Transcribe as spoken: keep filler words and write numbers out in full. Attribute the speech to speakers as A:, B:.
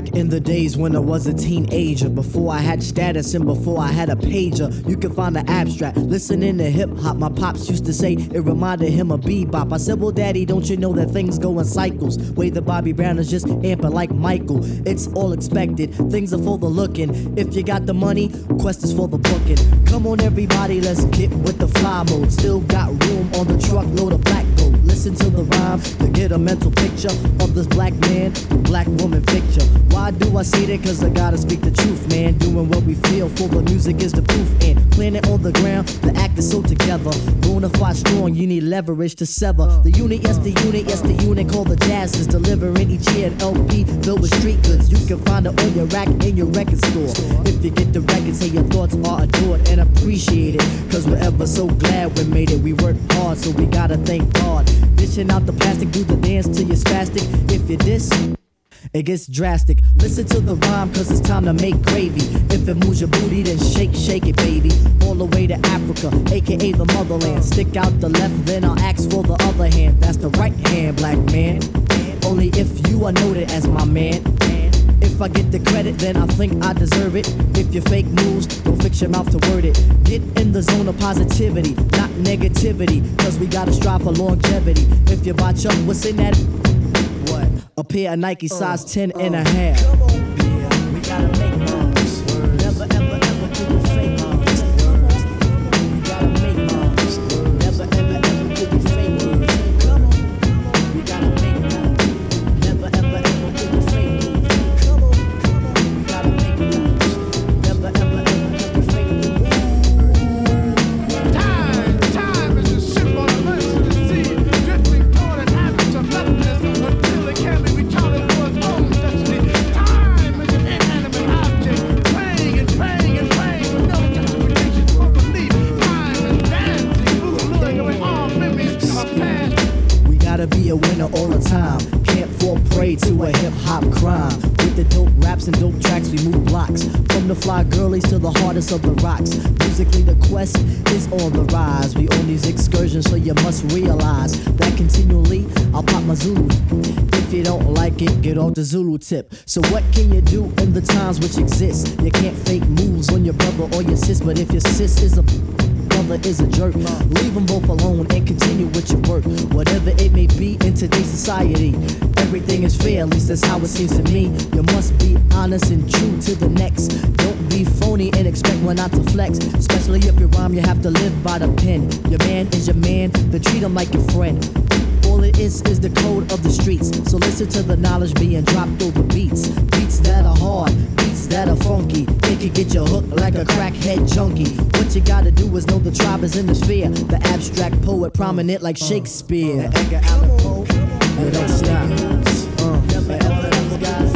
A: Back in the days when I was a teenager, before I had status and before I had a pager, you can find the abstract. Listening to hip hop, my pops used to say it reminded him of bebop. I said, well, daddy, don't you know that things go in cycles? Way the Bobby Brown is just amping like Michael. It's all expected, things are for the looking. If you got the money, quest is for the booking. Come on, everybody, let's get with the fly mode. Still got room on the truckload of black gold. Listen to the rhyme to get a mental picture of this black man, black woman picture. Why do I say that? Cause I gotta speak the truth, man. Doing what we feel for the music is the proof. And planet on the ground, the act is so together. Bonafide strong, you need leverage to sever. The unit, yes, the unit, yes, the unit called the Jazz is delivering each year an L P filled with street goods. You can find it on your rack in your record store. If you get the record, say your thoughts are adored and appreciated. Cause we're ever so glad we made it. We work hard, so we gotta thank God. Dishing out the plastic, do the dance till you're spastic. If you diss, it gets drastic. Listen to the rhyme, cause it's time to make gravy. If it moves your booty, then shake, shake it, baby. All the way to Africa, aka the motherland. Stick out the left, then I'll ask for the other hand. That's the right hand, black man. Only if you are noted as my man. If I get the credit, then I think I deserve it. If you fake moves, don't fix your mouth to word it. Get in the zone of positivity, not negativity. Cause we gotta strive for longevity. If you botch up, what's in that? What? A pair of Nike size ten and a half. Come on, yeah, we gotta make moves. Never ever ever do the fake moves. We gotta make moves. Never ever ever do the fake moves. Come on, we gotta make moves. Never ever ever do the fake moves. Come on, we gotta make moves. Never ever ever do the fake moves.
B: Time, time is a symbol of mercy to see, drifting toward an habit of nothingness until it can be retarded for its own destiny. Time is an inanimate object, praying and praying and praying with no justification for belief. Time is dancing, moving, luring all memories of a past.
A: We gotta be a winner all the time. Can't fall prey to a hip hop crime. With the dope raps and dope tracks, we move blocks. From the fly girlies to the hardest of the rocks. Musically, the quest is on the rise. We on these excursions, so you must realize that continually I'll pop my Zulu. If you don't like it, get off the Zulu tip. So what can you do in the times which exist? You can't fake moves on your brother or your sis, but if your sis is a brother is a jerk, leave them both alone and continue with your work. Whatever it may be in today's society, everything is fair, at least that's how it seems to me. You must be honest and true to the next. Don't be phony and expect one not to flex. Especially if you rhyme, you have to live by the pen. Your man is your man, then treat him like your friend. All it is is the code of the streets. So listen to the knowledge being dropped over beats. Beats that are hard, beats that are funky. It can get you hooked like a crackhead junkie. What you gotta do is know the tribe is in the sphere. The abstract poet prominent like Shakespeare. Edgar Allan Poe, it don't stop. Uh, never ever, guys.